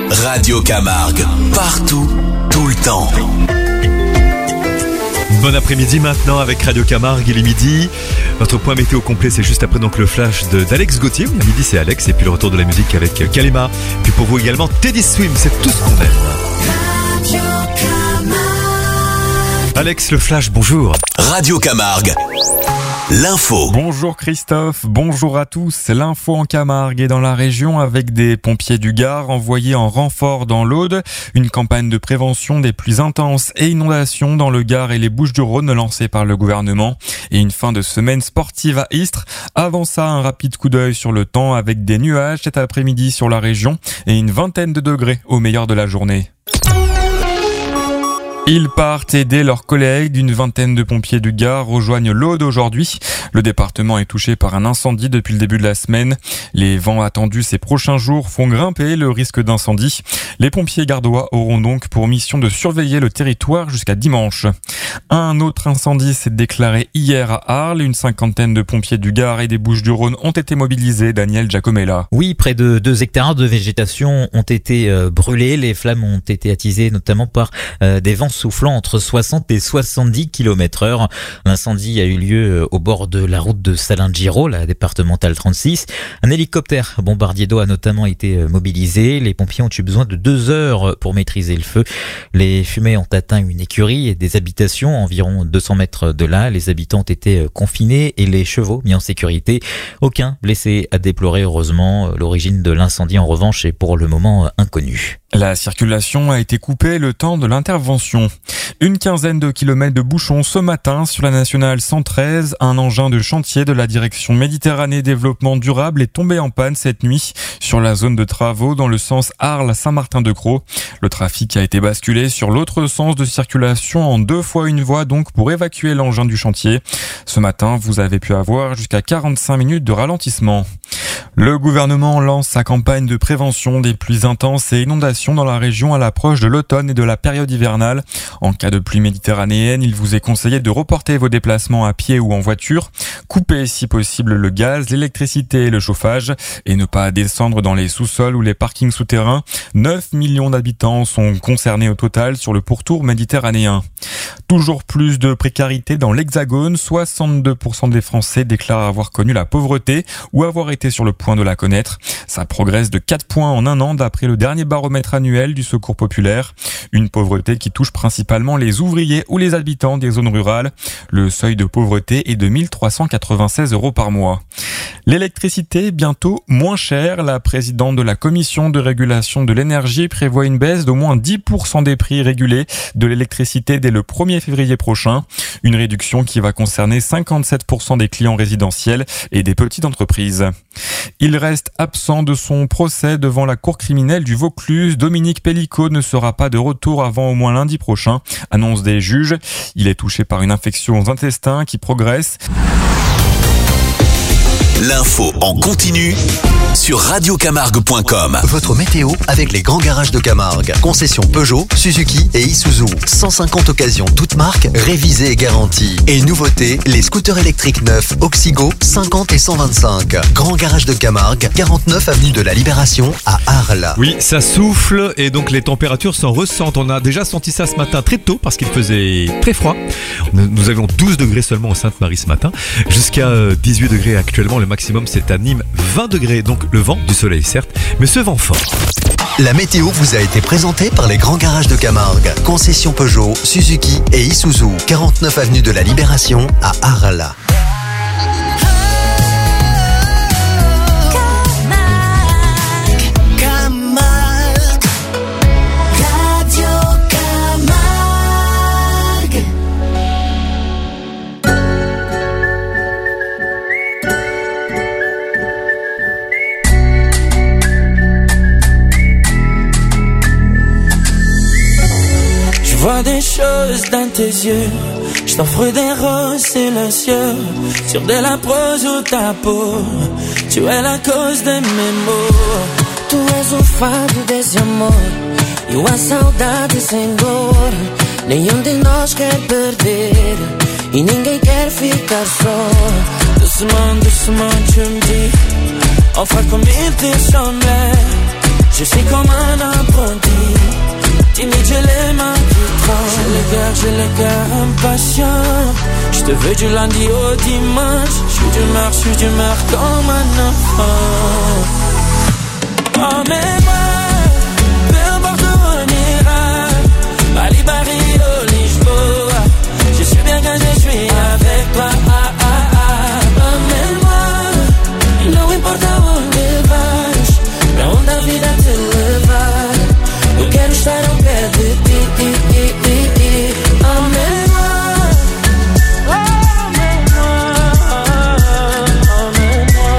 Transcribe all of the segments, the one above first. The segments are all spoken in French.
Radio Camargue, partout, tout le temps. Bon après-midi maintenant avec Radio Camargue, il est midi. Notre point météo complet, c'est juste après donc le flash d'Alex Gauthier. À midi, c'est Alex. Et puis le retour de la musique avec Kalema. Puis pour vous également, Teddy Swim, c'est tout ce qu'on aime. Alex, le flash, bonjour. Radio Camargue, l'info. Bonjour Christophe, bonjour à tous. L'info en Camargue et dans la région avec des pompiers du Gard envoyés en renfort dans l'Aude. Une campagne de prévention des pluies intenses et inondations dans le Gard et les Bouches-du-Rhône lancée par le gouvernement. Et une fin de semaine sportive à Istres. Avant ça, un rapide coup d'œil sur le temps avec des nuages cet après-midi sur la région et une vingtaine de degrés au meilleur de la journée. Ils partent aider leurs collègues. D'une vingtaine de pompiers du Gard rejoignent l'Aude aujourd'hui. Le département est touché par un incendie depuis le début de la semaine. Les vents attendus ces prochains jours font grimper le risque d'incendie. Les pompiers gardois auront donc pour mission de surveiller le territoire jusqu'à dimanche. Un autre incendie s'est déclaré hier à Arles. Une cinquantaine de pompiers du Gard et des Bouches-du-Rhône ont été mobilisés. Daniel Giacomella. Oui, près de 2 hectares de végétation ont été brûlés. Les flammes ont été attisées notamment par des vents soufflant entre 60 et 70 km/h. L'incendie a eu lieu au bord de la route de Salins-de-Giraud, la départementale 36. Un hélicoptère bombardier d'eau a notamment été mobilisé. Les pompiers ont eu besoin de 2 heures pour maîtriser le feu. Les fumées ont atteint une écurie et des habitations environ 200 mètres de là. Les habitants ont été confinés et les chevaux mis en sécurité. Aucun blessé à déplorer, heureusement. L'origine de l'incendie, en revanche, est pour le moment inconnue. La circulation a été coupée le temps de l'intervention. Une quinzaine de kilomètres de bouchons ce matin sur la nationale 113. Un engin de chantier de la direction Méditerranée Développement Durable est tombé en panne cette nuit sur la zone de travaux dans le sens Arles-Saint-Martin-de-Crau. Le trafic a été basculé sur l'autre sens de circulation en 2 fois une voie donc pour évacuer l'engin du chantier. Ce matin, vous avez pu avoir jusqu'à 45 minutes de ralentissement. Le gouvernement lance sa campagne de prévention des pluies intenses et inondations dans la région à l'approche de l'automne et de la période hivernale. En cas de pluie méditerranéenne, il vous est conseillé de reporter vos déplacements à pied ou en voiture, couper si possible le gaz, l'électricité et le chauffage et ne pas descendre dans les sous-sols ou les parkings souterrains. 9 millions d'habitants sont concernés au total sur le pourtour méditerranéen. Toujours plus de précarité dans l'Hexagone. 62% des Français déclarent avoir connu la pauvreté ou avoir été sur le point de la connaître. Ça progresse de 4 points en un an d'après le dernier baromètre annuel du Secours populaire. Une pauvreté qui touche principalement les ouvriers ou les habitants des zones rurales. Le seuil de pauvreté est de 1 396 € par mois. L'électricité bientôt moins chère. La présidente de la commission de régulation de l'énergie prévoit une baisse d'au moins 10% des prix régulés de l'électricité dès le 1er février prochain. Une réduction qui va concerner 57% des clients résidentiels et des petites entreprises. Il reste absent de son procès devant la cour criminelle du Vaucluse. Dominique Pellicot ne sera pas de retour avant au moins lundi prochain, annonce des juges. Il est touché par une infection aux intestins qui progresse. L'info en continu sur radiocamargue.com. Votre météo avec les grands garages de Camargue. Concession Peugeot, Suzuki et Isuzu. 150 occasions toutes marques, révisées et garanties. Et nouveauté, les scooters électriques neufs Oxygo 50 et 125. Grand garage de Camargue, 49 avenue de la Libération à Arles. Oui, ça souffle et donc les températures s'en ressentent. On a déjà senti ça ce matin très tôt parce qu'il faisait très froid. Nous avions 12 degrés seulement au Sainte-Marie ce matin. Jusqu'à 18 degrés actuellement. Le maximum c'est à Nîmes, 20 degrés. Donc le vent, du soleil certes, mais ce vent fort. La météo vous a été présentée par les grands garages de Camargue. Concession Peugeot, Suzuki et Isuzu. 49 avenue de la Libération à Arles. Je vois des choses dans tes yeux, je t'offre des roses silencieux, sur de la prose ou ta peau, tu es la cause de mes maux. Tu és o fado desse amor, eu a saudade sem dor. Nenhum de nós quer perder, e ninguém quer ficar só. Doucement, doucement tu me dis, enfin comme il te semblait. Je suis comme un apprenti, timide, j'ai les mains qui tremblent. J'ai le cœur impatient. Je te veux du lundi au dimanche. Je suis d'humeur comme un enfant. Emmène-moi, peu importe où on ira. Bali, Rio, Lisboa. Je suis bien quand je suis avec toi. Emmène-moi, não importa onde vais, pra onde a vida te levar. Eu quero estar ao pé de ti. Emmène-moi, emmène-moi, emmène-moi,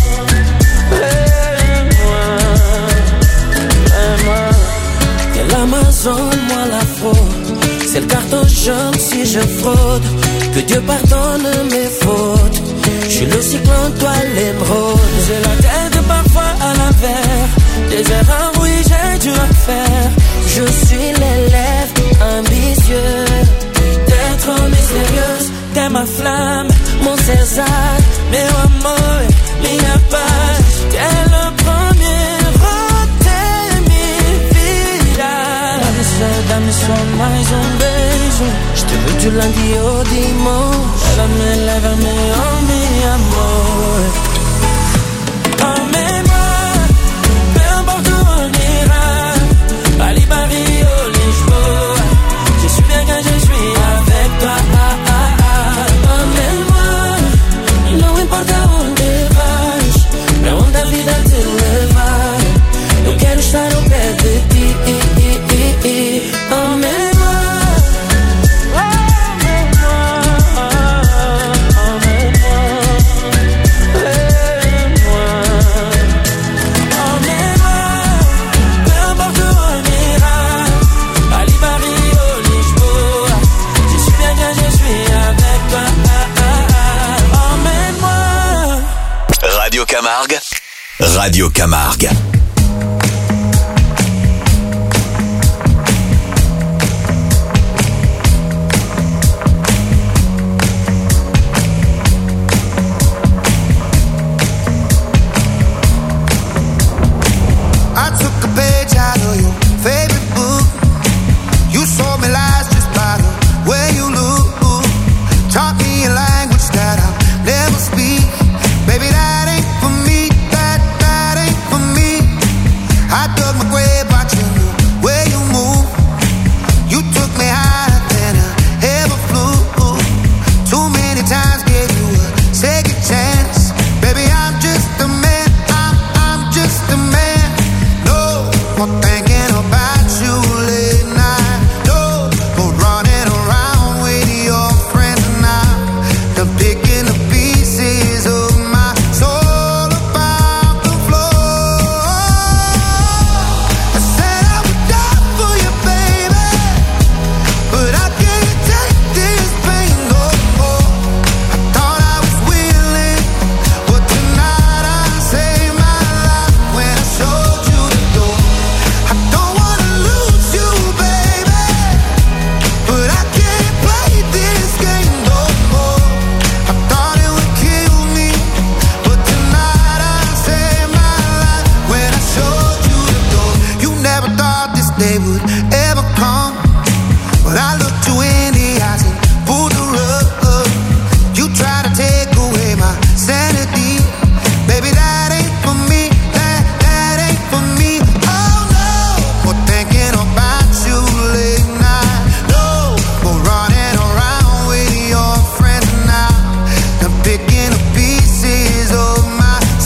emmène-moi. Que l'Amazon, moi la fraude. C'est le carton jaune si je fraude. Que Dieu pardonne mes fautes. Je suis le cyclone, toi l'émeraude. J'ai la tête parfois à l'envers. Des erreurs, oui, j'ai dû en faire. Je suis l'élève ambitieux. T'es trop mystérieuse, t'es ma flamme, mon César, meu amor, minha paz. T'es le premier, t'es minha vida. Dá-me só mais beijo. Je te veux du lundi au dimanche. Lève-me, oh mi amor. Emmène-moi, peu importe où on ira. Bali, Rio, Lisboa. Je suis bien quand je suis avec toi. Emmène-moi, não importa onde vais, pra onde a vida te levar. Eu quero estar ao pé de ti. Emmène-moi. Radio Camargue. Radio Camargue.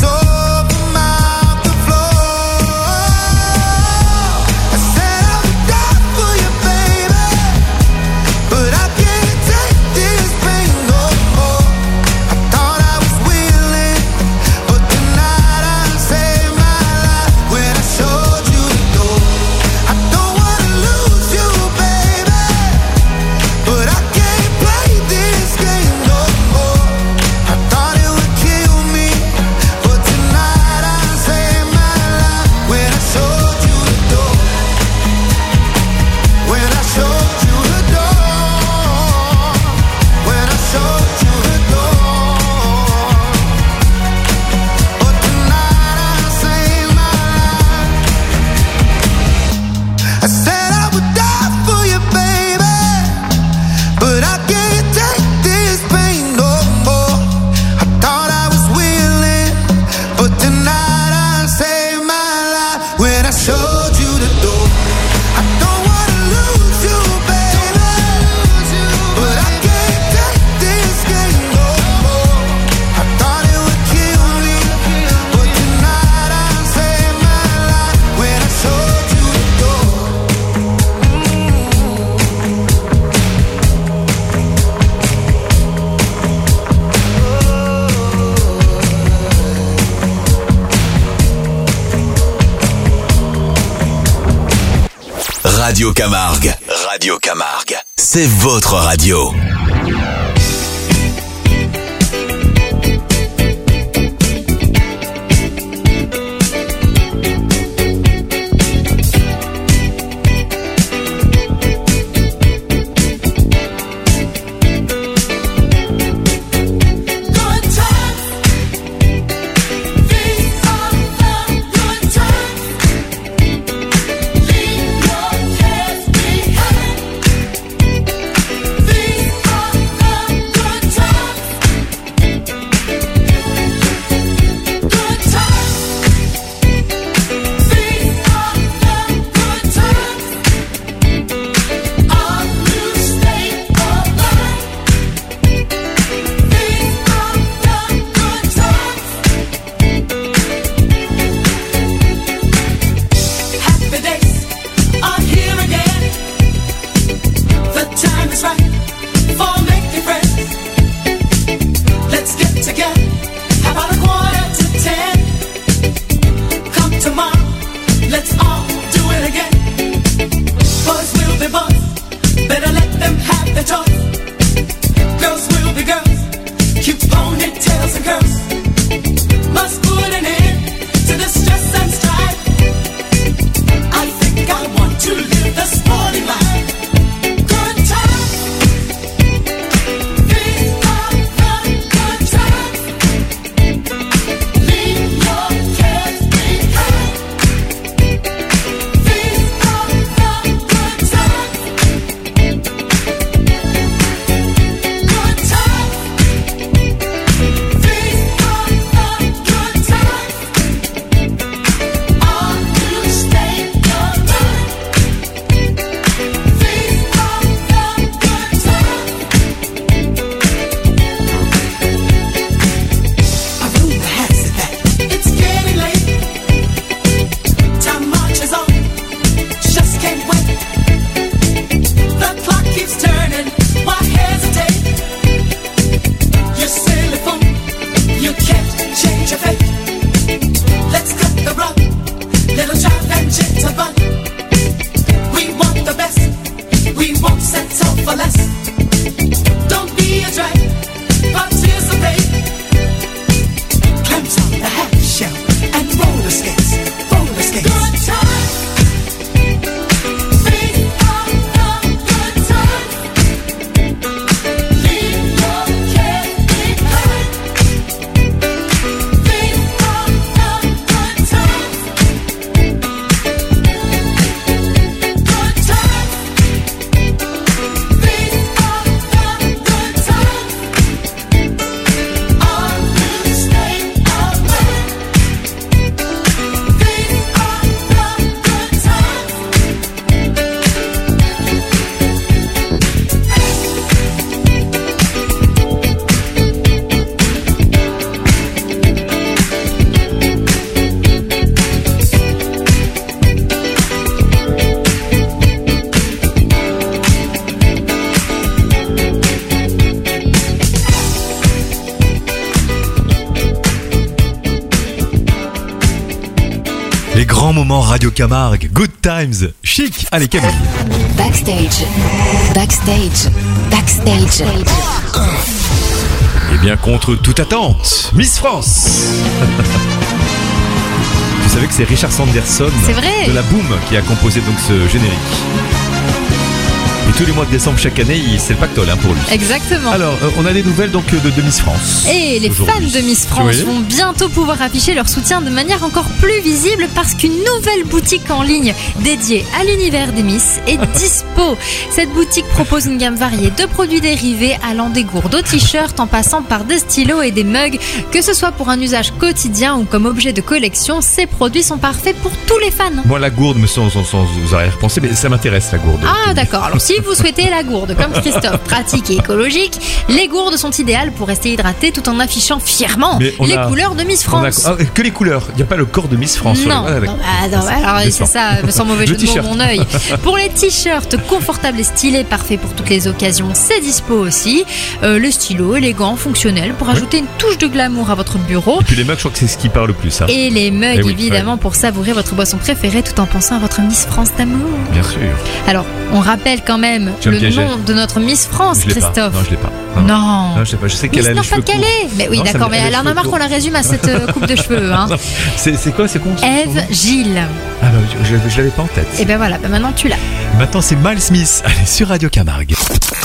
I said Radio Camargue. Radio Camargue, c'est votre radio. Les grands moments Radio Camargue, Good Times, Chic. Allez Camille. Backstage. Et bien contre toute attente, Miss France. Vous savez que c'est Richard Sanderson de la Boom qui a composé donc ce générique. Et tous les mois de décembre chaque année, c'est le pactole pour lui. Exactement. Alors, on a des nouvelles donc de Miss France. Et les fans de Miss France vont bientôt pouvoir afficher leur soutien de manière encore plus visible parce qu'une nouvelle boutique en ligne dédiée à l'univers des Miss est dispo. Cette boutique propose une gamme variée de produits dérivés allant des gourdes aux t-shirts en passant par des stylos et des mugs. Que ce soit pour un usage quotidien ou comme objet de collection, ces produits sont parfaits pour tous les fans. Moi, la gourde, me sans arrière-pensée, mais ça m'intéresse la gourde. Ah d'accord, alors si vous souhaitez la gourde, comme Christophe, pratique et écologique, les gourdes sont idéales pour rester hydraté tout en affichant fièrement les couleurs de Miss France. Que les couleurs, il n'y a pas le corps de Miss France. Non, alors c'est ça, sans mauvais jeu de mots, mon œil. Pour les t-shirts confortables et stylés, parfaits pour toutes les occasions, c'est dispo aussi. Le stylo élégant, fonctionnel, pour ajouter une touche de glamour à votre bureau. Et puis les mugs, je crois que c'est ce qui parle le plus. Hein. Et les mugs, évidemment, pour savourer votre boisson préférée tout en pensant à votre Miss France d'amour. Bien sûr. Alors, on rappelle quand même nom de notre Miss France, Christophe. Non, je l'ai pas. Non, je sais pas. Je sais qu'elle a les cheveux courts. Mais oui, d'accord. Mais alors, on a marre qu'on la résume à cette coupe de cheveux. Hein. C'est quoi? C'est con? Ève Gilles. Ah bah, je l'avais pas en tête. Et ben voilà, maintenant tu l'as. Maintenant, c'est Miles Smith. Allez, sur Radio Camargue.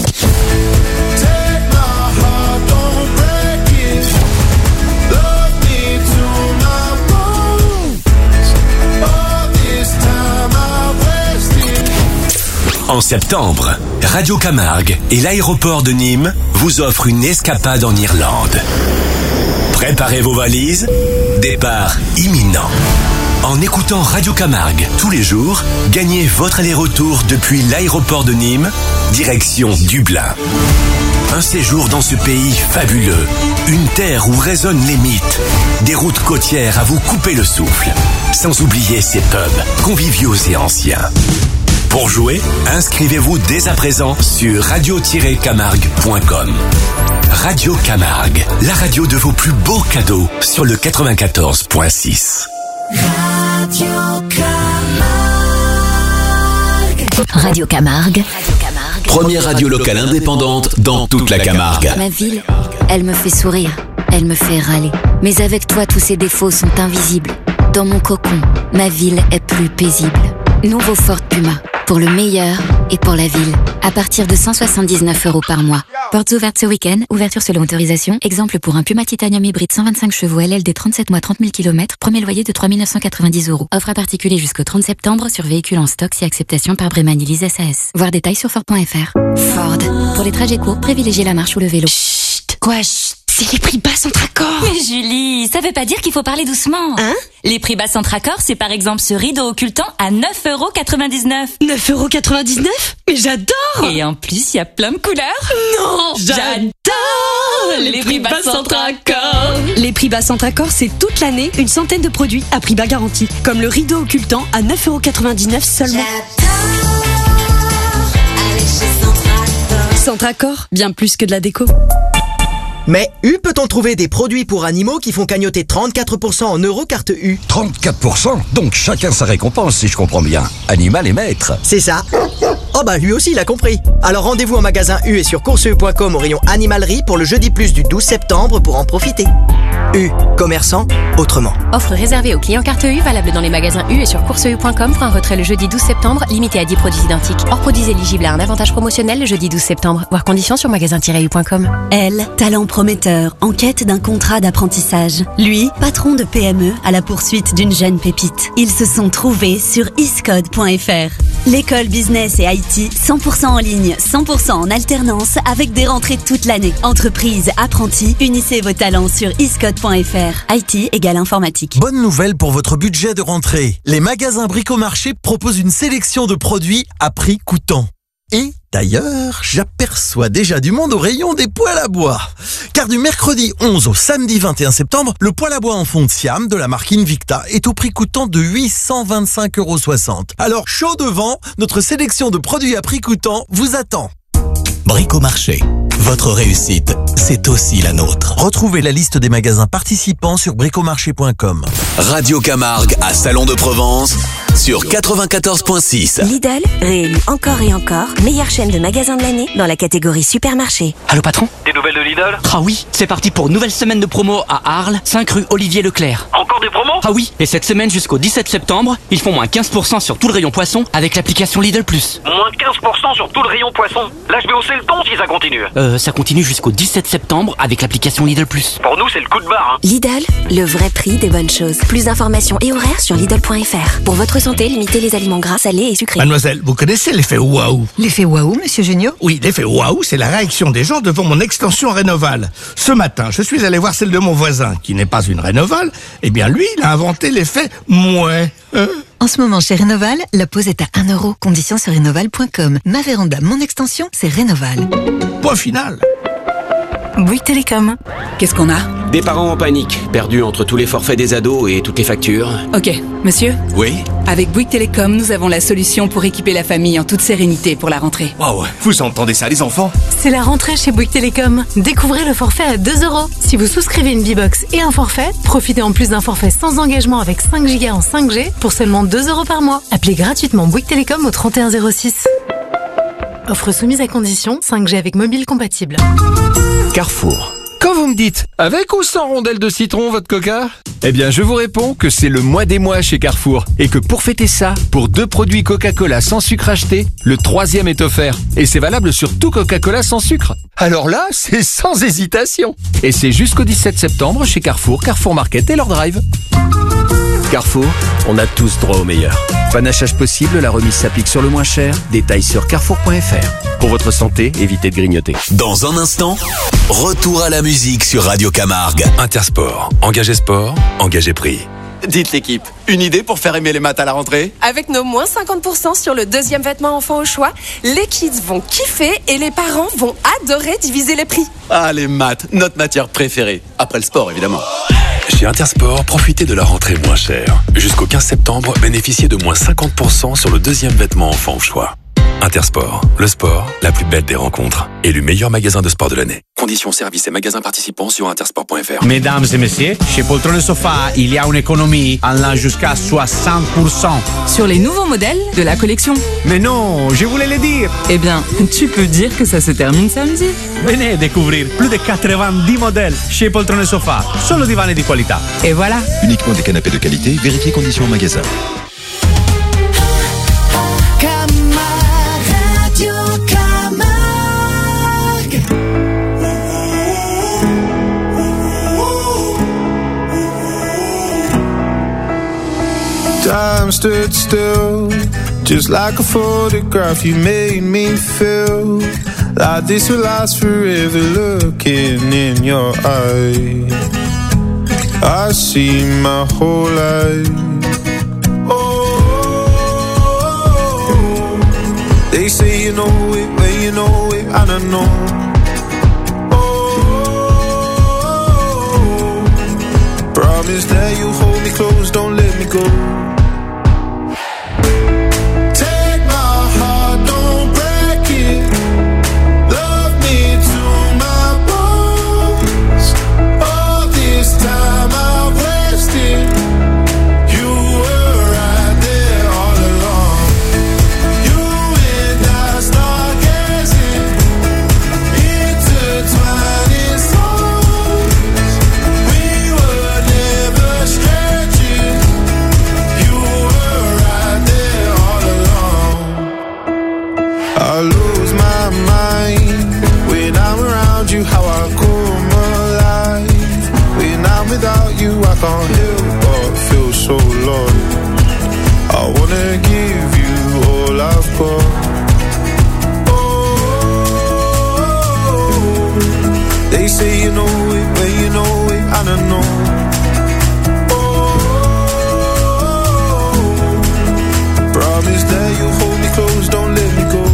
En septembre, Radio Camargue et l'aéroport de Nîmes vous offrent une escapade en Irlande. Préparez vos valises, départ imminent. En écoutant Radio Camargue tous les jours, gagnez votre aller-retour depuis l'aéroport de Nîmes, direction Dublin. Un séjour dans ce pays fabuleux, une terre où résonnent les mythes, des routes côtières à vous couper le souffle, sans oublier ces pubs conviviaux et anciens. Pour jouer, inscrivez-vous dès à présent sur radio-camargue.com. Radio Camargue, la radio de vos plus beaux cadeaux sur le 94.6. Radio Camargue. Radio Camargue. Première radio locale indépendante dans toute la Camargue. Ma ville, elle me fait sourire, elle me fait râler. Mais avec toi, tous ces défauts sont invisibles. Dans mon cocon, ma ville est plus paisible. Nouveau Ford Puma, pour le meilleur et pour la ville. À partir de 179 € par mois. Portes ouvertes ce week-end, ouverture selon autorisation. Exemple pour un Puma Titanium hybride 125 chevaux LLD 37 mois 30 000 km. Premier loyer de 3 990 €. Offre à particulier jusqu'au 30 septembre sur véhicules en stock si acceptation par Bréman Elise SAS. Voir détails sur Ford.fr. Ford. Pour les trajets courts, privilégiez la marche ou le vélo. Chut. Quoi, chut? C'est les prix bas Centracor. Mais Julie, ça veut pas dire qu'il faut parler doucement. Hein? Les prix bas Centracor, c'est par exemple ce rideau occultant à 9,99 €. 9,99 €? Mais j'adore! Et en plus, il y a plein de couleurs. Non! J'adore les prix bas Centracor. Les prix bas Centracor, c'est toute l'année une centaine de produits à prix bas garanti. Comme le rideau occultant à 9,99 € seulement. J'adore aller chez Centracor. Centracor, bien plus que de la déco. Mais U peut-on trouver des produits pour animaux qui font cagnotter 34% en euros carte U? 34%? Donc chacun sa récompense si je comprends bien. Animal et maître. C'est ça. Oh bah lui aussi il a compris. Alors rendez-vous en magasin U et sur courseu.com au rayon animalerie pour le jeudi plus du 12 septembre pour en profiter. U, commerçant autrement. Offre réservée aux clients carte U, valable dans les magasins U et sur courseu.com pour un retrait le jeudi 12 septembre, limité à 10 produits identiques. Hors produits éligibles à un avantage promotionnel le jeudi 12 septembre. Voir conditions sur magasin-u.com. Elle, talent prometteur, en quête d'un contrat d'apprentissage. Lui, patron de PME à la poursuite d'une jeune pépite. Ils se sont trouvés sur iscode.fr. L'école business et IT 100% en ligne, 100% en alternance avec des rentrées toute l'année. Entreprise, apprentis, unissez vos talents sur iscode.fr. IT égale informatique. Bonne nouvelle pour votre budget de rentrée. Les magasins Bricomarché proposent une sélection de produits à prix coûtant. Et d'ailleurs, j'aperçois déjà du monde au rayon des poêles à bois. Car du mercredi 11 au samedi 21 septembre, le poêle à bois en fond de Siam de la marque Invicta est au prix coûtant de 825,60 €. Alors, chaud devant, notre sélection de produits à prix coûtant vous attend. Bricomarché. Votre réussite, c'est aussi la nôtre. Retrouvez la liste des magasins participants sur bricomarché.com. Radio Camargue à Salon de Provence sur 94.6. Lidl, réélu encore et encore, meilleure chaîne de magasins de l'année dans la catégorie supermarché. Allô patron? Des nouvelles de Lidl? Ah oui, c'est parti pour nouvelle semaine de promo à Arles, 5 rue Olivier Leclerc. Encore des promos? Ah oui, et cette semaine jusqu'au 17 septembre, ils font moins 15% sur tout le rayon poisson avec l'application Lidl+. Moins 15% sur tout le rayon poisson? Là je vais hausser le ton si ça continue. Ça continue jusqu'au 17 septembre avec l'application Lidl+. Pour nous c'est le coup de barre. Lidl, le vrai prix des bonnes choses. Plus d'informations et horaires sur Lidl.fr. Pour votre santé, limitez les aliments gras, salés et sucrés. Mademoiselle, vous connaissez l'effet waouh? L'effet waouh, monsieur Géniaux? Oui, l'effet waouh, c'est la réaction des gens devant mon extension Rénoval. Ce matin, je suis allé voir celle de mon voisin, qui n'est pas une Rénoval. Eh bien, lui, il a inventé l'effet mouais. En ce moment, chez Rénoval, la pause est à 1 €. Conditions sur rénoval.com. Ma véranda, mon extension, c'est Rénoval. Point final. Bouygues Télécom. Qu'est-ce qu'on a? Des parents en panique, perdus entre tous les forfaits des ados et toutes les factures. Ok, monsieur? Oui? Avec Bouygues Télécom, nous avons la solution pour équiper la famille en toute sérénité pour la rentrée. Waouh, vous entendez ça les enfants? C'est la rentrée chez Bouygues Télécom. Découvrez le forfait à 2 €. Si vous souscrivez une B-Box et un forfait, profitez en plus d'un forfait sans engagement avec 5 Go en 5G pour seulement 2 € par mois. Appelez gratuitement Bouygues Télécom au 31 06. Offre soumise à condition, 5G avec mobile compatible. Carrefour. Quand vous me dites « avec ou sans rondelles de citron votre coca ?» Eh bien je vous réponds que c'est le mois des mois chez Carrefour et que pour fêter ça, pour 2 produits Coca-Cola sans sucre achetés, le 3e est offert. Et c'est valable sur tout Coca-Cola sans sucre. Alors là, c'est sans hésitation. Et c'est jusqu'au 17 septembre chez Carrefour, Carrefour Market et leur drive. Carrefour, on a tous droit au meilleur. Panachage possible, la remise s'applique sur le moins cher. Détails sur carrefour.fr. Pour votre santé, évitez de grignoter. Dans un instant, retour à la musique sur Radio Camargue. Intersport, engagé sport, engagé prix. Dites l'équipe, une idée pour faire aimer les maths à la rentrée? Avec nos moins 50% sur le 2e vêtement enfant au choix, les kids vont kiffer et les parents vont adorer diviser les prix. Ah, les maths, notre matière préférée. Après le sport, évidemment. Chez Intersport, profitez de la rentrée moins chère. Jusqu'au 15 septembre, bénéficiez de moins 50% sur le 2e vêtement enfant au choix. Intersport, le sport, la plus belle des rencontres. Élu meilleur magasin de sport de l'année. Conditions, services et magasins participants sur intersport.fr. Mesdames et messieurs, chez Poltron et Sofa, il y a une économie allant jusqu'à 60%. Sur les nouveaux modèles de la collection. Mais non, je voulais le dire. Eh bien, tu peux dire que ça se termine samedi. Venez découvrir plus de 90 modèles chez Poltron et Sofa. Solo divani di qualità. Et voilà. Uniquement des canapés de qualité, vérifiez conditions en magasin. Time stood still, just like a photograph. You made me feel like this will last forever. Looking in your eyes, I see my whole life. Oh, they say you know it when you know it, and I know. Oh, promise that you hold me close, don't let me go. Can't help but feel so lost. I wanna give you all I've got. Oh, they say you know it when you know it, and I know. Oh, promise that you'll hold me close, don't let me go.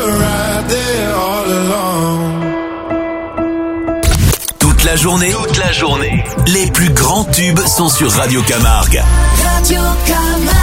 Toute la la journée. Les plus grands tubes sont sur Radio Camargue. Radio Camargue.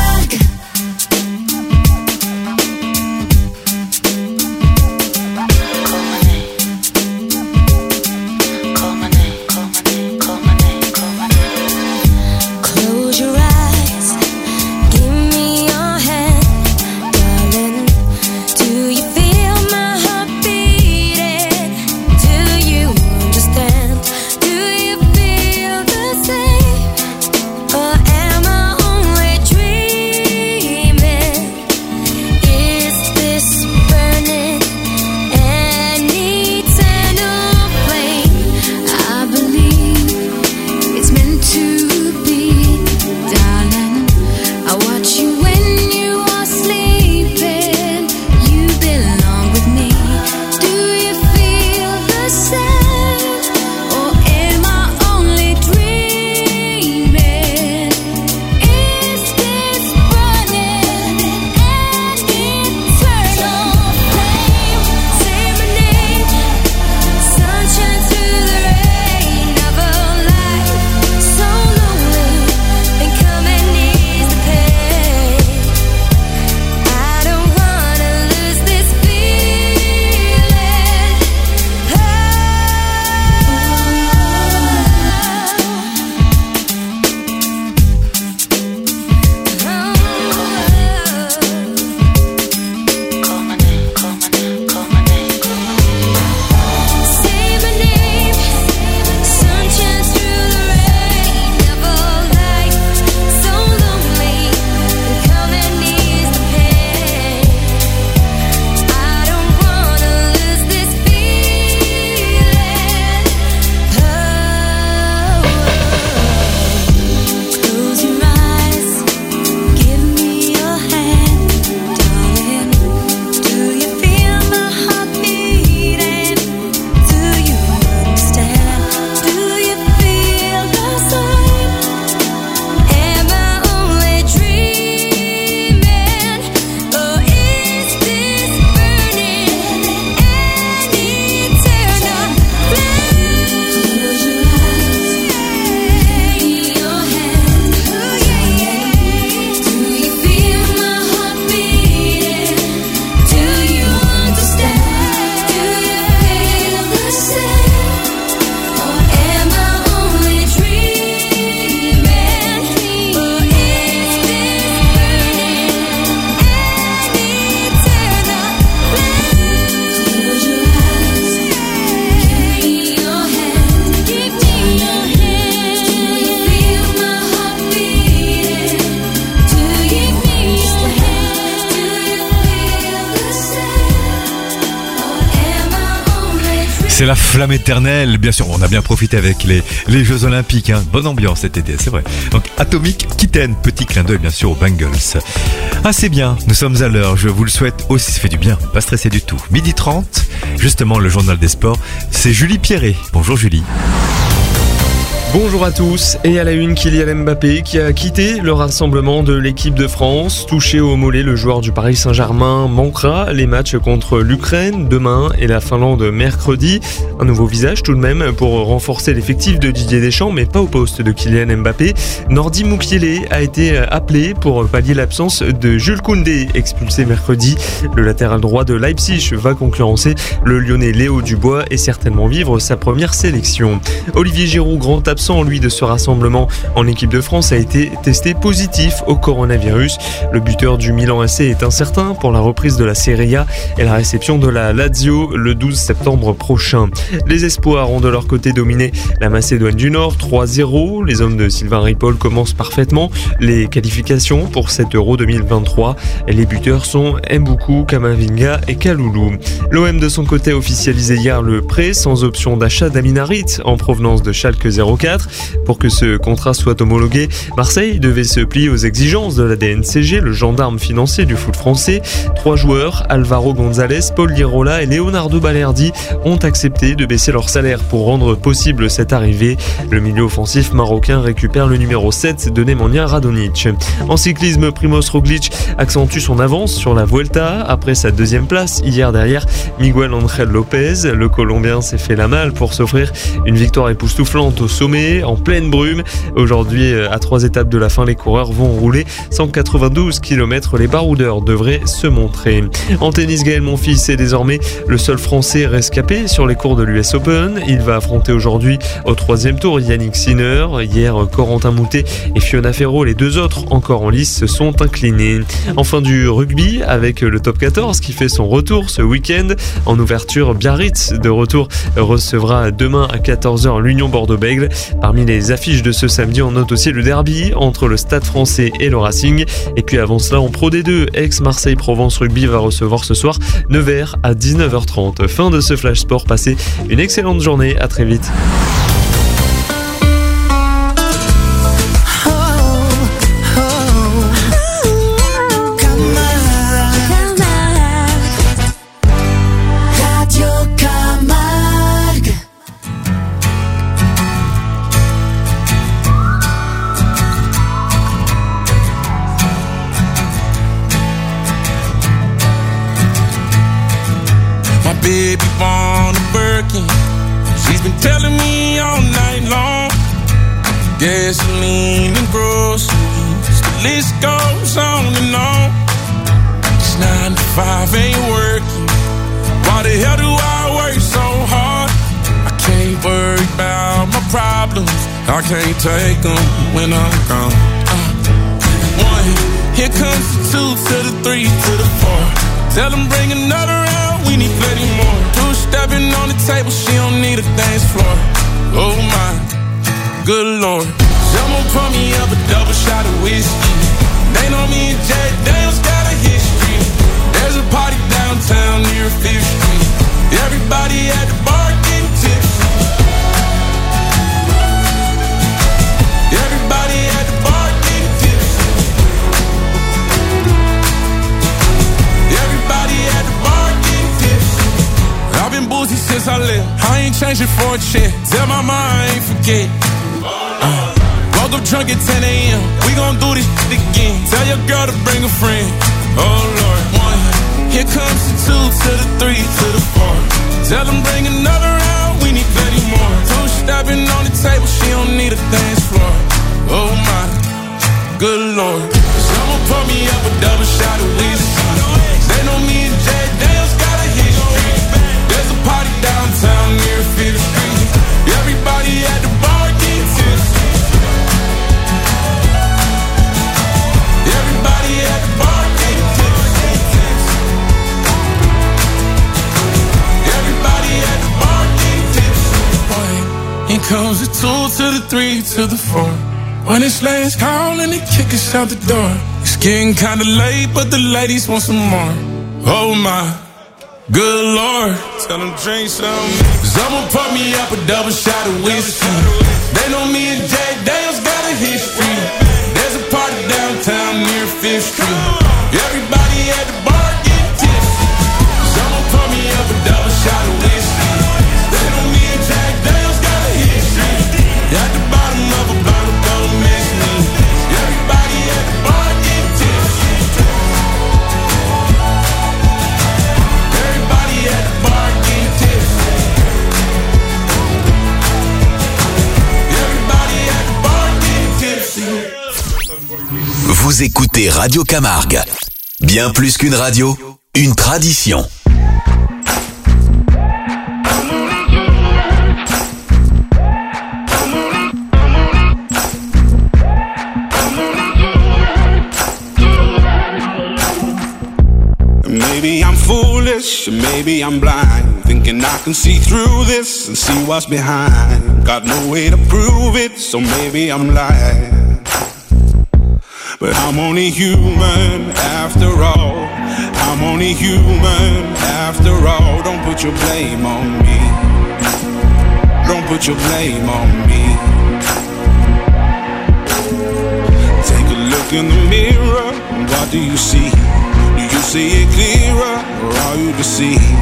C'est la flamme éternelle, bien sûr, on a bien profité avec les Jeux Olympiques, hein. Bonne ambiance cet été, c'est vrai. Donc Atomic Kitten, petit clin d'œil bien sûr aux Bengals. Ah c'est bien, nous sommes à l'heure, je vous le souhaite aussi, ça fait du bien, pas stressé du tout. 12h30, justement le journal des sports, c'est Julie Pierret. Bonjour Julie. Bonjour à tous, et à la une, Kylian Mbappé qui a quitté le rassemblement de l'équipe de France. Touché au mollet, le joueur du Paris Saint-Germain manquera les matchs contre l'Ukraine demain et la Finlande mercredi. Un nouveau visage tout de même pour renforcer l'effectif de Didier Deschamps, mais pas au poste de Kylian Mbappé. Nordi Mukiele a été appelé pour pallier l'absence de Jules Koundé, expulsé mercredi. Le latéral droit de Leipzig va concurrencer le Lyonnais Léo Dubois et certainement vivre sa première sélection. Olivier Giroud, grand absent lui de ce rassemblement en équipe de France, a été testé positif au coronavirus. Le buteur du Milan AC est incertain pour la reprise de la Serie A et la réception de la Lazio le 12 septembre prochain. Les espoirs ont de leur côté dominé la Macédoine du Nord 3-0. Les hommes de Sylvain Ripoll commencent parfaitement les qualifications pour cet Euro 2023. Les buteurs sont Mboukou, Kamavinga et Kaloulou. L'OM de son côté a officialisé hier le prêt sans option d'achat d'Amin Harit en provenance de Schalke 04. Pour que ce contrat soit homologué, Marseille devait se plier aux exigences de la DNCG, le gendarme financier du foot français. 3 joueurs, Alvaro González, Paul Lirola et Leonardo Balerdi, ont accepté de baisser leur salaire pour rendre possible cette arrivée. Le milieu offensif marocain récupère le numéro 7 de Nemanja Radonjic. En cyclisme, Primož Roglič accentue son avance sur la Vuelta après sa deuxième place hier derrière Miguel Ángel López. Le Colombien s'est fait la malle pour s'offrir une victoire époustouflante au sommet, en pleine brume. Aujourd'hui, à 3 étapes de la fin, les coureurs vont rouler 192 km. Les baroudeurs devraient se montrer. En tennis, Gaël Monfils est désormais le seul Français rescapé sur les cours de l'US Open. Il va affronter aujourd'hui au 3e tour Yannick Sinner. Hier, Corentin Moutet et Fiona Ferro, les deux autres encore en lice, se sont inclinés. Enfin, du rugby avec le top 14 qui fait son retour ce week-end. En ouverture, Biarritz de retour recevra demain à 14h l'Union Bordeaux-Bègles. Parmi les affiches de ce samedi, on note aussi le derby entre le Stade Français et le Racing. Et puis avant cela, en Pro D2, Aix-Marseille-Provence Rugby va recevoir ce soir Nevers à 19h30. Fin de ce Flash Sport. Passez une excellente journée. À très vite. Baby born a Birkin. She's been telling me all night long. Gasoline and groceries, the list goes on and on. This 9 to 5 ain't working. Why the hell do I work so hard? I can't worry about my problems. I can't take them when I'm gone. 1, here comes the 2 to the 3 to the 4. Tell them bring another round, we need plenty more. 2 stepping on the table, she don't need a dance floor. Oh my, good lord. Someone pour me up a double shot of whiskey. They know me and Jack Daniels got a history. There's a party downtown near 5th Street. Everybody at the bar getting tipsy. Everybody at the bar getting tipsy. Everybody at the bar getting tipsy. I've been boozy since I left. I ain't changing for a check. Tell my mom I ain't forget. Woke up drunk at 10 a.m. We gon' do this shit again. Tell your girl to bring a friend. Oh Lord. 1, here comes the 2 to the 3 to the 4. Tell them bring another round. We need plenty more. 2 stepping on the table. She don't need a dance floor. Oh my, good lord. Someone pour me up a double shot of whiskey. They know me and Jack Daniels got a history. There's a party downtown near 5th Street. Everybody at the bar getting tipsy. Everybody at the bar getting tipsy. Everybody at the bar getting tipsy. Here comes the 2 to the 3 to the 4. When it's last call and they kick us out the door. It's getting kinda late, but the ladies want some more. Oh my, good lord. Tell them drink some. Someone pour me up a double shot of whiskey. They know me and Jack Daniels got a history. There's a party downtown near 5th Street. Everybody at the bar getting tipsy. Someone pour me up a double shot of whiskey. They know me and Jack Daniels got a history. At the bottom of a bottle, don't miss me. Everybody at the bar getting tipsy. Everybody at the bar getting tipsy. Everybody at the bar getting tipsy. Vous écoutez Radio Camargue. Bien plus qu'une radio, une tradition. Maybe I'm foolish, maybe I'm blind, thinking I can see through this and see what's behind. Got no way to prove it, so maybe I'm lying. But I'm only human after all. I'm only human after all. Don't put your blame on me. Don't put your blame on me. Take a look in the mirror, what do you see? Do you see it clearer, or are you deceived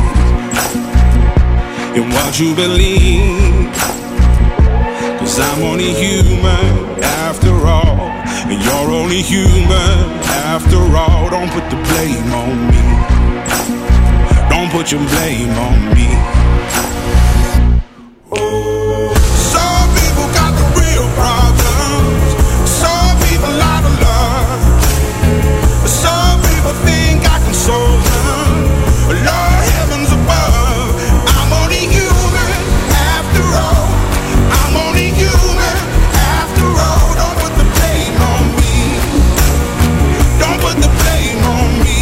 in what you believe? 'Cause I'm only human after all. And you're only human after all. Don't put the blame on me. Don't put your blame on me. Some people got the real problems. Some people out of love. Some people think I can solve them. Lord, heavens above, I'm only human after all. I'm only human after all. Don't put the blame on me. Don't put the blame on me.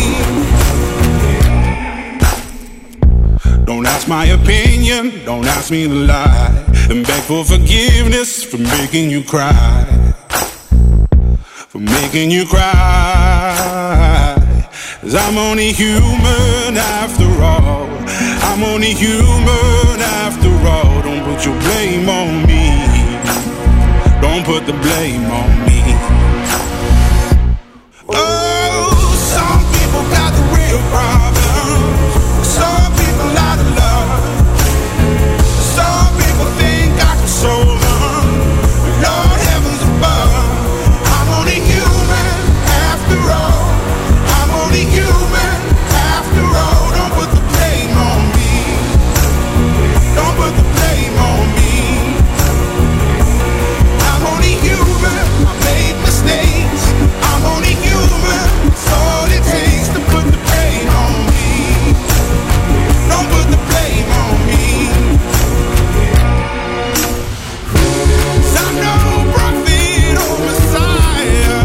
Don't ask my opinion, don't ask me to lie, and beg for forgiveness for making you cry. For making you cry. 'Cause I'm only human after all. I'm only human after all. Don't put your blame on me. Don't put the blame on me. Oh, some people got the real problems. Some people out of love. Some people think I can solve them. Lord, heavens above, I'm only human after all. I'm only human after all. Don't put the blame on me. Don't put the blame on me. I'm only human. I made mistakes. I'm only human. It's all it takes to put the blame on me. Don't put the blame on me. 'Cause I'm no prophet or Messiah.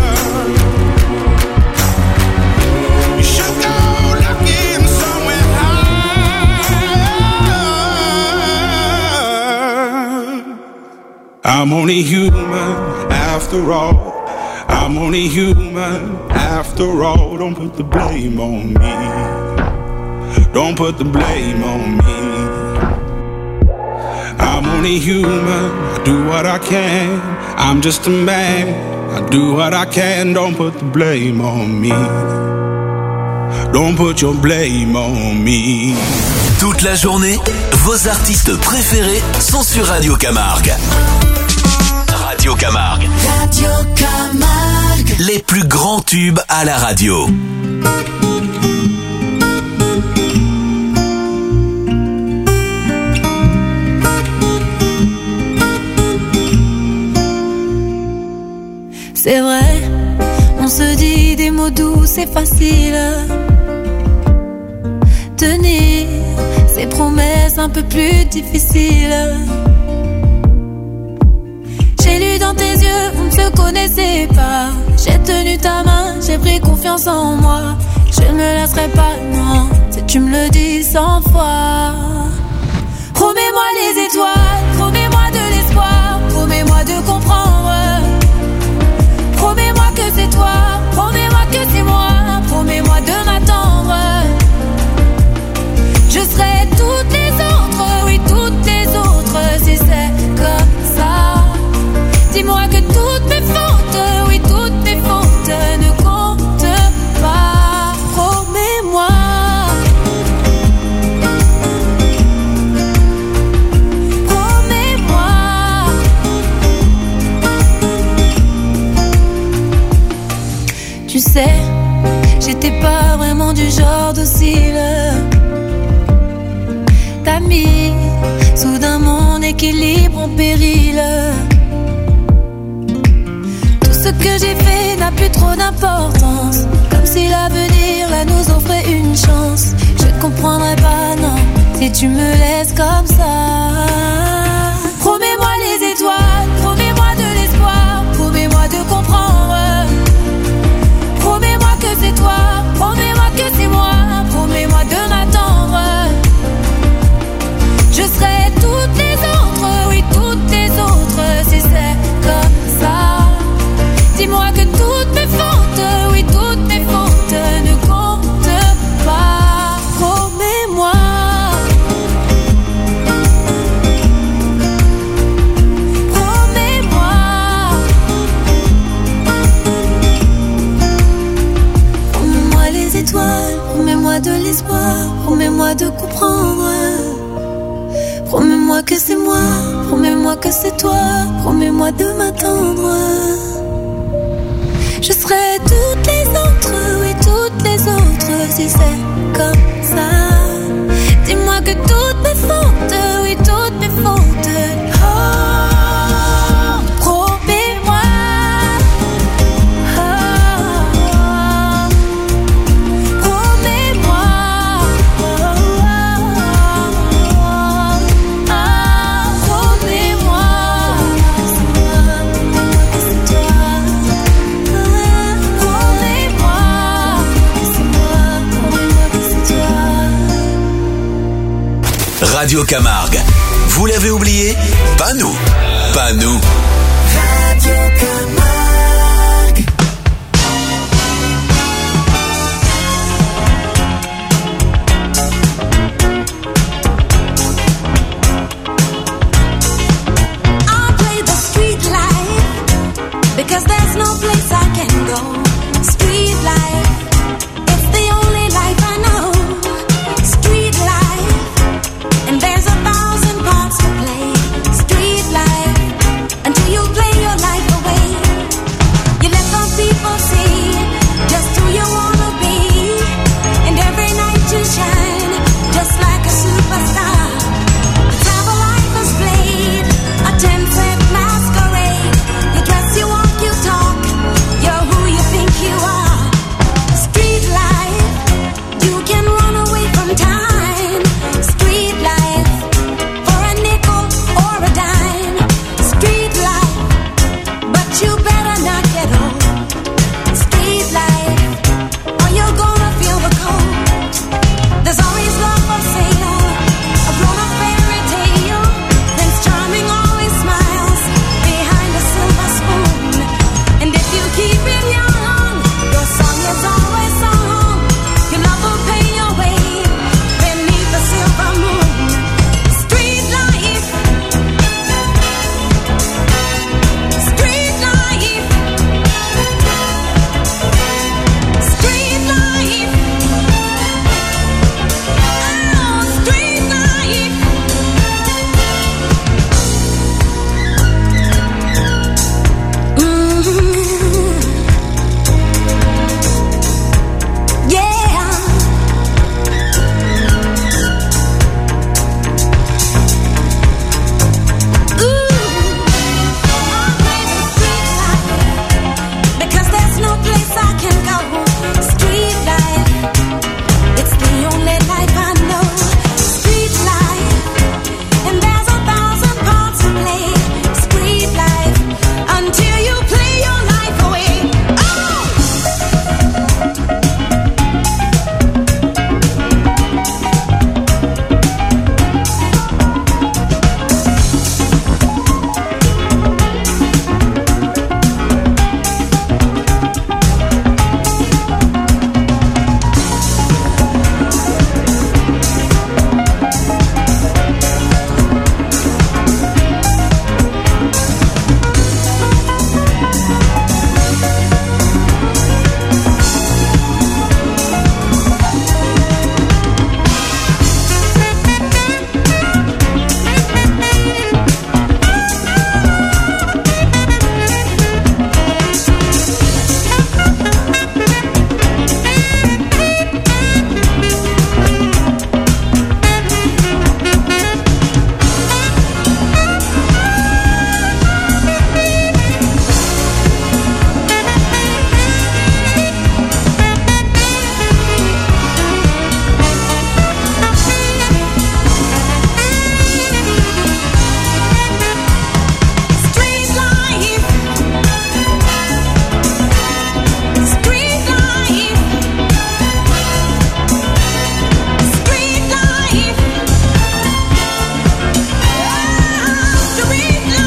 You should go looking somewhere higher. I'm only human after all. I'm only human after all. Don't put the blame on me. Don't put the blame on me. I'm only human. I do what I can. I'm just a man. I do what I can. Don't put the blame on me. Don't put your blame on me. Toute la journée, vos artistes préférés sont sur Radio Camargue. Radio Camargue. Radio Camargue. Les plus grands tubes à la radio. C'est vrai, on se dit des mots doux, c'est facile. Tenir ces promesses un peu plus difficiles. J'ai lu dans tes yeux, on ne se connaissait pas. J'ai tenu ta main, j'ai pris confiance en moi. Je ne me lasserai pas, non, si tu me le dis 100 fois. Promets-moi les étoiles, promets-moi de l'espoir, promets-moi de comprendre. Promets-moi que c'est toi, promets-moi que c'est moi, promets-moi de m'attendre. Je serai toutes les autres, oui toutes les autres, si c'est comme ça. Dis-moi que toutes mes fautes, oui toutes mes fautes ne comptent pas. Promets-moi. Promets-moi. Tu sais, j'étais pas vraiment du genre docile. T'as mis soudain mon équilibre en péril. Tout ce que j'ai fait n'a plus trop d'importance. Comme si l'avenir là nous offrait une chance. Je ne comprendrai pas, non, si tu me laisses comme ça. Promets-moi les étoiles, promets-moi de l'espoir, promets-moi de comprendre. Promets-moi que c'est toi, promets-moi que c'est moi, promets-moi de m'attendre. Je serai toutes les autres, oui toutes les autres, si c'est comme ça. Dis-moi que toutes mes fautes, oui toutes mes fautes ne comptent pas. Promets-moi. Promets-moi. Promets-moi les étoiles, promets-moi de l'espoir, promets-moi de comprendre. Promets-moi que c'est moi, promets-moi que c'est toi, promets-moi de m'attendre. Je serai toutes les autres, oui toutes les autres, si c'est comme ça. Dis-moi que toutes mes fautes, oui toutes mes fautes. Oh, promets-moi. Oh, promets-moi. Oh, promets-moi. C'est toi. Promets-moi. C'est toi. Radio Camargue. Vous l'avez oublié? Pas nous. Pas nous. Radio Camargue. I'll play the street life because there's no place I can go. Street life, it's the only life I know. Street life, and there's 1,000 parts to play. Street life, until you play your life away. You let the people see just who you wanna be, and every night you shine just like a superstar. The travel life is played, a 10-cent masquerade. You dress, you walk, you talk, you're who you think you are. Street life, you can run away from time. Street life, for a nickel or a dime. Street life, but you better not get old. Street life, or you're gonna feel the cold. There's always love for sale, a grown-up fairy tale. Prince Charming always smiles behind a silver spoon. And if you keep it young, your song is always sung. Your love will pay your way beneath the silver moon. Street life, street life, street life. Oh, street life. Yeah. Because there's no place I can go. Street life, it's the only life I know. Street life, and there's 1,000 parts to play. Street life, until you play your life away. Oh! Street life, street life, street life, street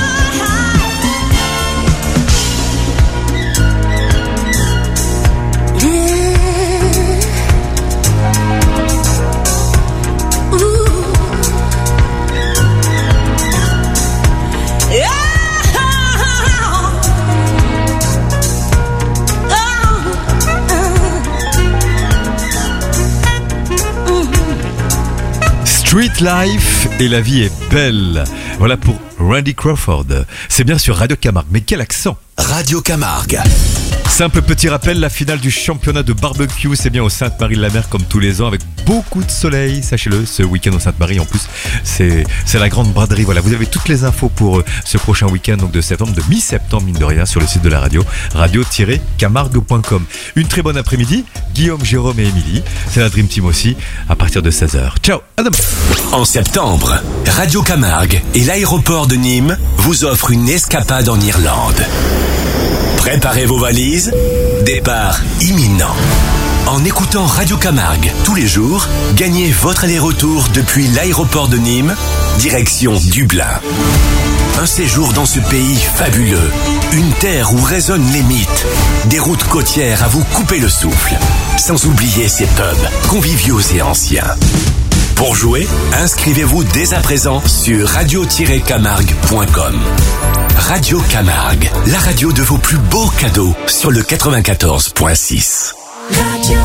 Street Life et la vie est belle. Voilà pour Randy Crawford. C'est bien sur Radio Camargue. Mais quel accent! Radio Camargue. Simple petit rappel, la finale du championnat de barbecue, c'est bien au Sainte-Marie-de-la-Mer comme tous les ans avec beaucoup de soleil, sachez-le, ce week-end au Sainte-Marie. En plus, c'est la grande braderie. Voilà, vous avez toutes les infos pour ce prochain week-end donc de septembre, de mi-septembre mine de rien, sur le site de la radio, radio-camargue.com. Une très bonne après-midi, Guillaume, Jérôme et Émilie. C'est la Dream Team aussi, à partir de 16h. Ciao, à demain. En septembre, Radio Camargue et l'aéroport de Nîmes vous offrent une escapade en Irlande. Préparez vos valises, départ imminent. En écoutant Radio Camargue tous les jours, gagnez votre aller-retour depuis l'aéroport de Nîmes, direction Dublin. Un séjour dans ce pays fabuleux, une terre où résonnent les mythes, des routes côtières à vous couper le souffle, sans oublier ces pubs conviviaux et anciens. Pour jouer, inscrivez-vous dès à présent sur radio-camargue.com. Radio Camargue, la radio de vos plus beaux cadeaux sur le 94.6. Radio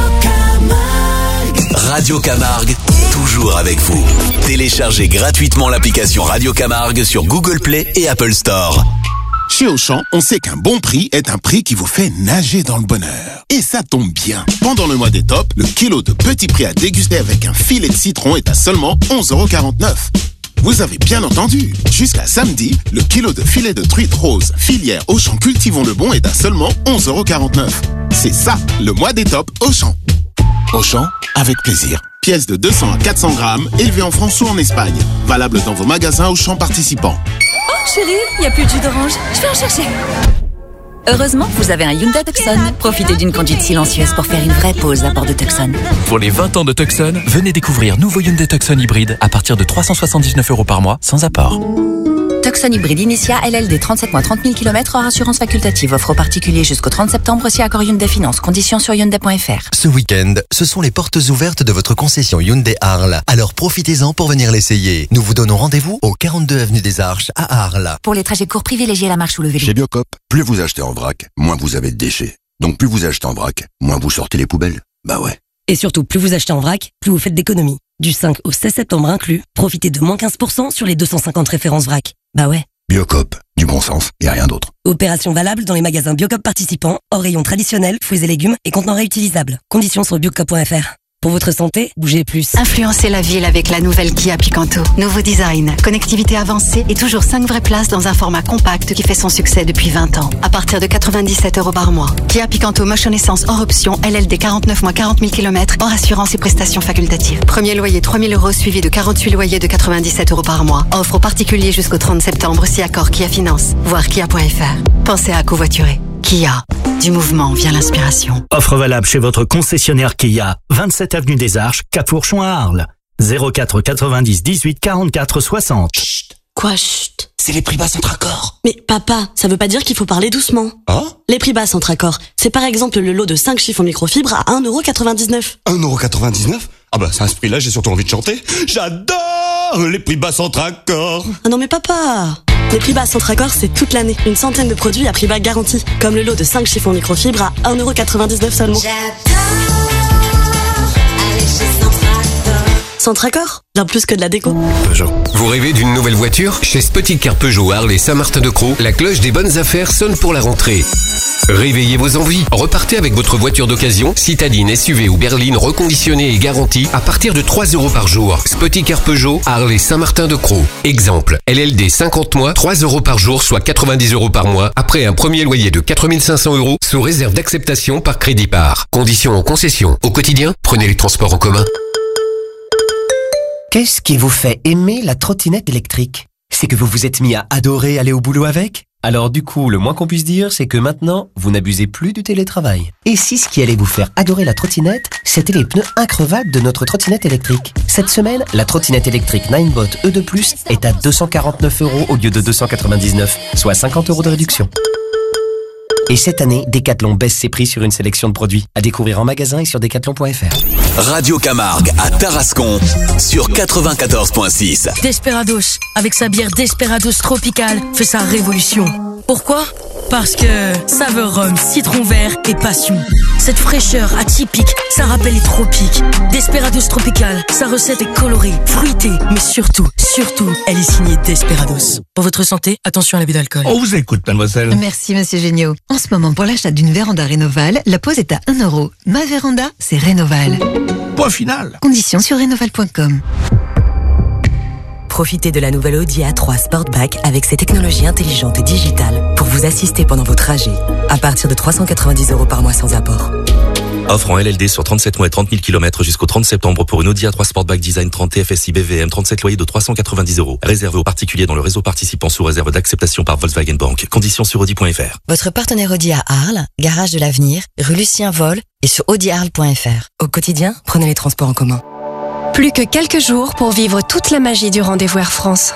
Camargue. Radio Camargue, toujours avec vous. Téléchargez gratuitement l'application Radio Camargue sur Google Play et Apple Store. Chez Auchan, on sait qu'un bon prix est un prix qui vous fait nager dans le bonheur. Et ça tombe bien. Pendant le mois des tops, le kilo de petits prix à déguster avec un filet de citron est à seulement 11,49 €. Vous avez bien entendu. Jusqu'à samedi, le kilo de filet de truite rose, filière Auchan Cultivons le Bon est à seulement 11,49 €. C'est ça, le mois des tops Auchan. Auchan, avec plaisir. Pièces de 200 à 400 grammes, élevées en France ou en Espagne. Valable dans vos magasins Auchan participants. Oh chérie, il n'y a plus de jus d'orange. Je vais en chercher. Heureusement, vous avez un Hyundai Tucson. Profitez d'une conduite silencieuse pour faire une vraie pause à bord de Tucson. Pour les 20 ans de Tucson, venez découvrir nouveau Hyundai Tucson hybride à partir de 379 € par mois, sans apport. Tucson hybride Initia, LLD 37 mois 30 000 km hors assurance facultative. Offre aux particuliers jusqu'au 30 septembre si accord Hyundai Finance. Conditions sur Hyundai.fr. Ce week-end, ce sont les portes ouvertes de votre concession Hyundai Arles. Alors profitez-en pour venir l'essayer. Nous vous donnons rendez-vous au 42 avenue des Arches à Arles. Pour les trajets courts, privilégiez la marche ou le vélo. Chez Biocop, plus vous achetez en vrac, moins vous avez de déchets. Donc plus vous achetez en vrac, moins vous sortez les poubelles. Bah ouais. Et surtout, plus vous achetez en vrac, plus vous faites d'économies. Du 5 au 16 septembre inclus, profitez de moins 15% sur les 250 références vrac. Bah ouais. Biocop, du bon sens et rien d'autre. Opération valable dans les magasins Biocop participants, hors rayon traditionnel, fruits et légumes et contenants réutilisables. Conditions sur biocop.fr. Pour votre santé, bougez plus. Influencez la ville avec la nouvelle Kia Picanto. Nouveau design, connectivité avancée et toujours 5 vraies places dans un format compact qui fait son succès depuis 20 ans. À partir de 97 € par mois. Kia Picanto Motion Essence hors option, LLD 49 mois 40 000 km, hors assurance et prestations facultatives. Premier loyer 3 000 € suivi de 48 loyers de 97 € par mois. Offre aux particuliers jusqu'au 30 septembre si accord Kia Finance. Voir kia.fr. Pensez à covoiturer. Kia. Du mouvement vient l'inspiration. Offre valable chez votre concessionnaire Kia, 27 avenue des Arches, Cap-Fourchon à Arles. 04 90 18 44 60. Chut. Quoi, chut? C'est les prix bas Centracor. Mais papa, ça veut pas dire qu'il faut parler doucement. Hein? Les prix bas Centracor, c'est par exemple le lot de 5 chiffons microfibres à 1,99 €. 1,99 €? Ah bah, c'est à ce prix-là, j'ai surtout envie de chanter. J'adore les prix bas Centracor. Ah non mais papa, les prix bas Centracor, c'est toute l'année. Une centaine de produits à prix bas garanti. Comme le lot de 5 chiffons microfibres à 1,99 € seulement. Centracor, bien plus que de la déco. Peugeot. Vous rêvez d'une nouvelle voiture? Chez Spotty Car Peugeot Arles et Saint-Martin-de-Crau, la cloche des bonnes affaires sonne pour la rentrée. Réveillez vos envies. Repartez avec votre voiture d'occasion, citadine, SUV ou berline reconditionnée et garantie à partir de 3 € par jour. Spotty Car Peugeot Arles et Saint-Martin-de-Crau. Exemple, LLD 50 mois, 3 € par jour, soit 90 € par mois, après un premier loyer de 4 500 € sous réserve d'acceptation par crédit par. Conditions en concession. Au quotidien, prenez les transports en commun. Qu'est-ce qui vous fait aimer la trottinette électrique? C'est que vous vous êtes mis à adorer aller au boulot avec? Alors du coup, le moins qu'on puisse dire, c'est que maintenant, vous n'abusez plus du télétravail. Et si ce qui allait vous faire adorer la trottinette, c'était les pneus increvables de notre trottinette électrique. Cette semaine, la trottinette électrique Ninebot E2+, est à 249 € au lieu de 299, soit 50 € de réduction. Et cette année, Decathlon baisse ses prix sur une sélection de produits. À découvrir en magasin et sur decathlon.fr. Radio Camargue à Tarascon sur 94.6. Desperados, avec sa bière Desperados Tropical, fait sa révolution. Pourquoi? Parce que saveur rhum, citron vert et passion. Cette fraîcheur atypique, ça rappelle les tropiques. Desperados Tropical, sa recette est colorée, fruitée, mais surtout, elle est signée Desperados. Pour votre santé, attention à l'abus d'alcool. On vous écoute, mademoiselle. Merci, monsieur Géniaud. En ce moment, pour l'achat d'une véranda Rénoval, la pose est à 1 €. Ma véranda, c'est Rénoval. Point final. Conditions sur rénoval.com. Profitez de la nouvelle Audi A3 Sportback avec ses technologies intelligentes et digitales pour vous assister pendant vos trajets. À partir de 390 € par mois sans apport. Offre en LLD sur 37 mois et 30 000 km jusqu'au 30 septembre pour une Audi A3 Sportback Design 30 TFSI BVM, 37 loyers de 390 €. Réservé aux particuliers dans le réseau participant sous réserve d'acceptation par Volkswagen Bank. Conditions sur Audi.fr. Votre partenaire Audi à Arles, Garage de l'Avenir, rue Lucien Vol et sur audiarles.fr. Au quotidien, prenez les transports en commun. Plus que quelques jours pour vivre toute la magie du rendez-vous Air France.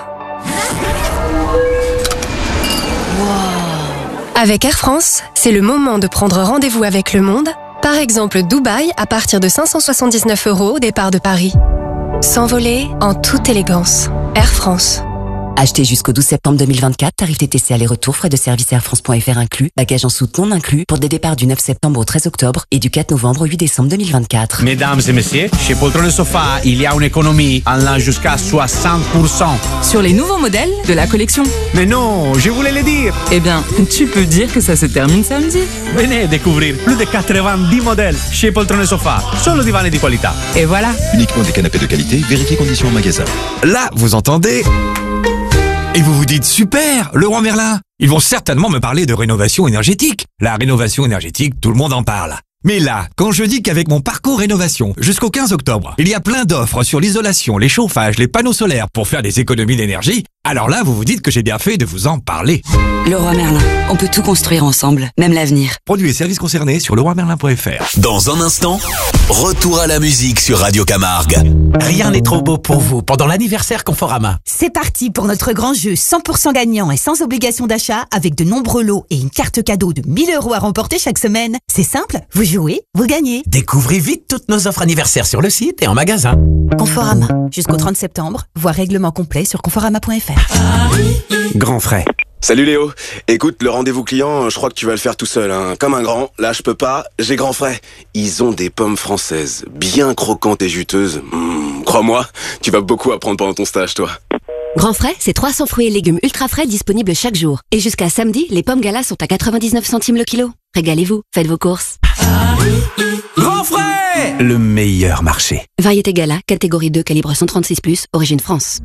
Avec Air France, c'est le moment de prendre rendez-vous avec le monde. Par exemple, Dubaï à partir de 579 € au départ de Paris. S'envoler en toute élégance. Air France. Achetez jusqu'au 12 septembre 2024, tarif TTC aller-retour, frais de service airfrance.fr inclus, bagages en soute non inclus, pour des départs du 9 septembre au 13 octobre et du 4 novembre au 8 décembre 2024. Mesdames et messieurs, chez Poltrone Sofa, il y a une économie allant jusqu'à 60%. Sur les nouveaux modèles de la collection. Mais non, je voulais le dire. Eh bien, tu peux dire que ça se termine samedi. Venez découvrir plus de 90 modèles chez Poltrone Sofa. Solo divani di qualità. Et voilà. Uniquement des canapés de qualité, vérifiez conditions en magasin. Là, vous entendez ? Et vous vous dites, super, Leroy Merlin, ils vont certainement me parler de rénovation énergétique. La rénovation énergétique, tout le monde en parle. Mais là, quand je dis qu'avec mon parcours rénovation, jusqu'au 15 octobre, il y a plein d'offres sur l'isolation, les chauffages, les panneaux solaires pour faire des économies d'énergie, alors là, vous vous dites que j'ai bien fait de vous en parler. Leroy Merlin, on peut tout construire ensemble, même l'avenir. Produits et services concernés sur leroymerlin.fr. Dans un instant, retour à la musique sur Radio Camargue. Rien n'est trop beau pour vous pendant l'anniversaire Conforama. C'est parti pour notre grand jeu 100% gagnant et sans obligation d'achat avec de nombreux lots et une carte cadeau de 1 000 € à remporter chaque semaine. C'est simple, vous jouez, vous gagnez. Découvrez vite toutes nos offres anniversaires sur le site et en magasin. Conforama, jusqu'au 30 septembre, voir règlement complet sur conforama.fr. Grand frais. Salut Léo. Écoute, le rendez-vous client, je crois que tu vas le faire tout seul, hein. Comme un grand. Là, je peux pas. J'ai Grand frais. Ils ont des pommes françaises, bien croquantes et juteuses. Crois-moi, tu vas beaucoup apprendre pendant ton stage, toi. Grand frais, c'est 300 fruits et légumes ultra frais disponibles chaque jour. Et jusqu'à samedi, les pommes Gala sont à 99 centimes le kilo. Régalez-vous, faites vos courses. Grand frais, le meilleur marché. Variété Gala, catégorie 2, calibre 136+, origine France.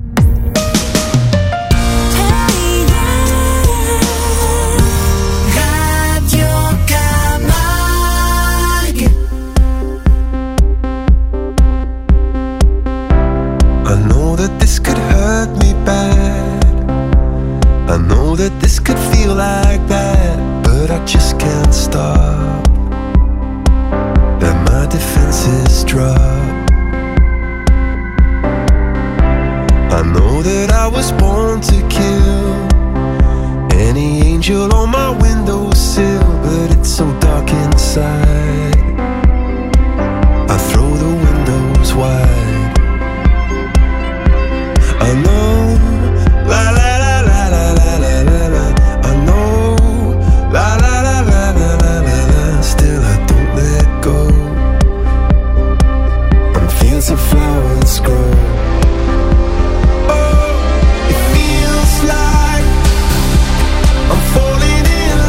I know that this could hurt me bad. I know that this could feel like that, but I just can't stop. Let my defenses drop. I know that I was born to kill any angel on my windowsill, but it's so dark inside. I throw the windows wide. I know, la la la la la la la la la. I know, la la la la la la la la. Still I don't let go. On fields of flowers grow. Oh, it feels like I'm falling in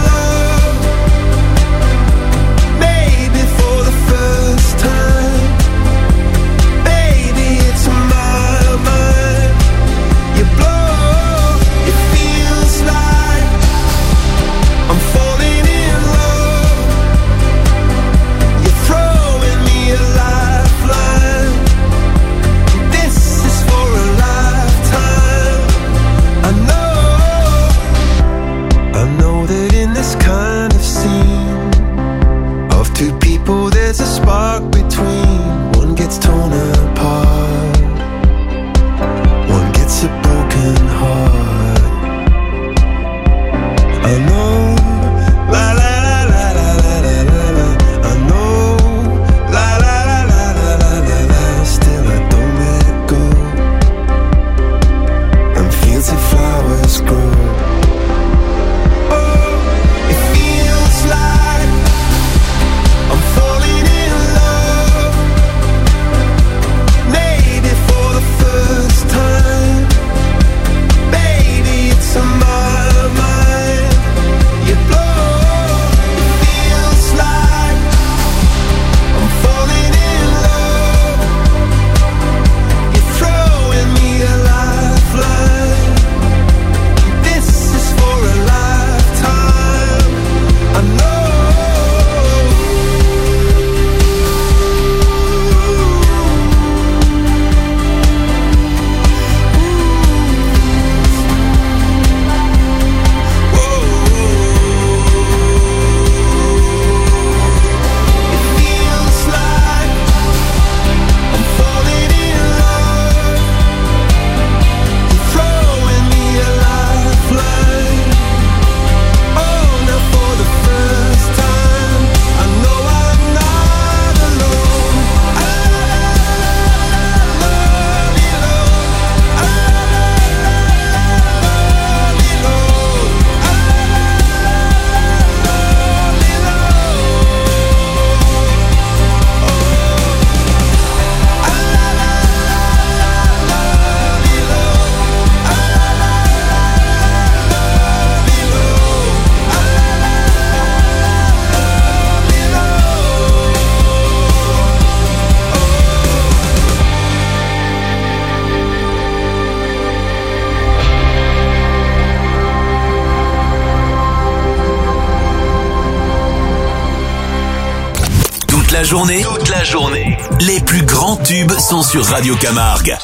la journée, les plus grands tubes sont sur Radio Camargue.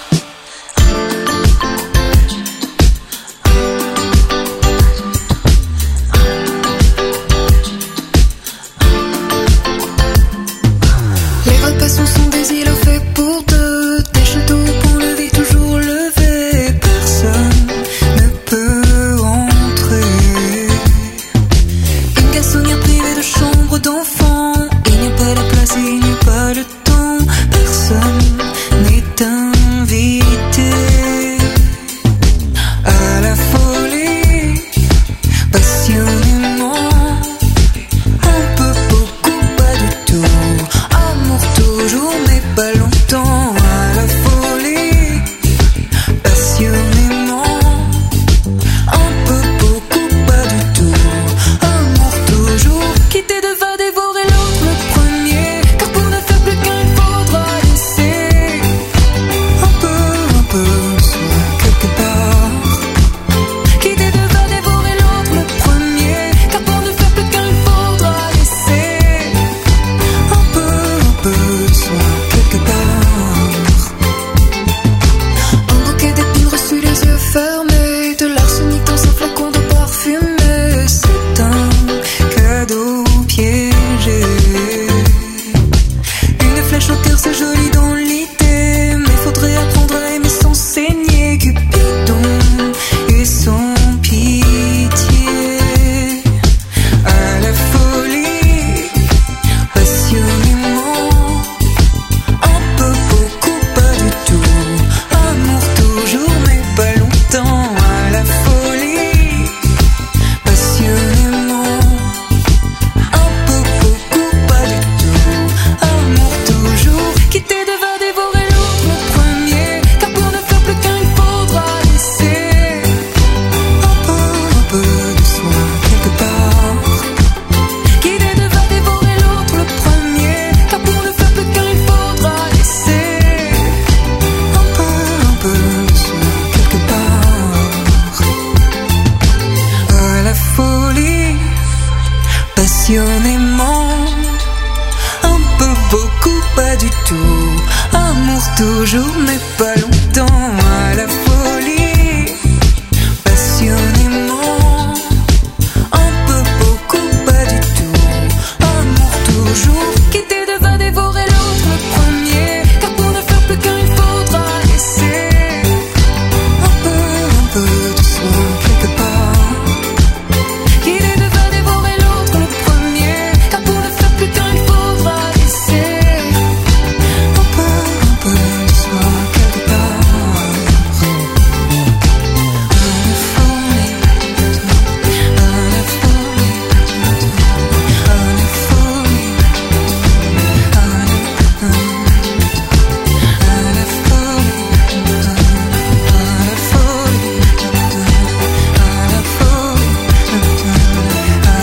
Les repas sont des îlots faits pour deux, des châteaux pour le vie toujours levé. Personne ne peut entrer. Une garçonnière privée de chambre d'enfant. Il n'y a pas de place et il n'y a pas de temps. Personne n'est invité à la folie. Passionnément, un peu, beaucoup, pas du tout. Amour toujours mais pas longtemps. À la folie, passionnément, un peu, beaucoup, pas du tout. Amour toujours, quitter devant dévorer l'autre le premier. Car pour ne faire plus qu'un il faudra laisser un peu, soit quelque part. Quitter devant dévorer l'autre le premier. Car pour ne faire plus qu'un il faudra laisser un peu, soit quelque part. Un bouquet d'épines reçu les yeux fermés. De l'arsenic dans un flacon de parfumé. C'est un cadeau piégé. Une flèche au cœur c'est joli dans l'idée. Mais faudrait apprendre à aimer sans saigner. Cupidon et sans pitié. À la folie, passionnément, un peu, beaucoup, pas du tout. Amour toujours mais pas longtemps. À la folie, passionnément, un peu, beaucoup, pas du tout. Amour toujours, quitter devant dévorer l'autre le premier. Car pour ne faire plus qu'un il faudra laisser un peu de soi quelque part. Quitter devant dévorer l'autre le premier. Car pour ne faire plus qu'un il faudra laisser un peu de soi quelque part. À la folie, passionnément, un peu, beaucoup, pas du tout. Amour toujours mais pas longtemps. À la folie, passionnément, un peu, beaucoup, pas du tout. Amour toujours, quitter devant dévorer l'autre le premier. Car pour ne faire plus qu'un il faudra laisser un peu de soi quelque part. Quitter devant dévorer l'autre le premier. Car pour ne faire plus qu'un il faudra laisser un peu de soi quelque part.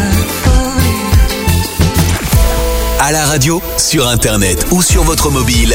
À la radio, sur internet ou sur votre mobile,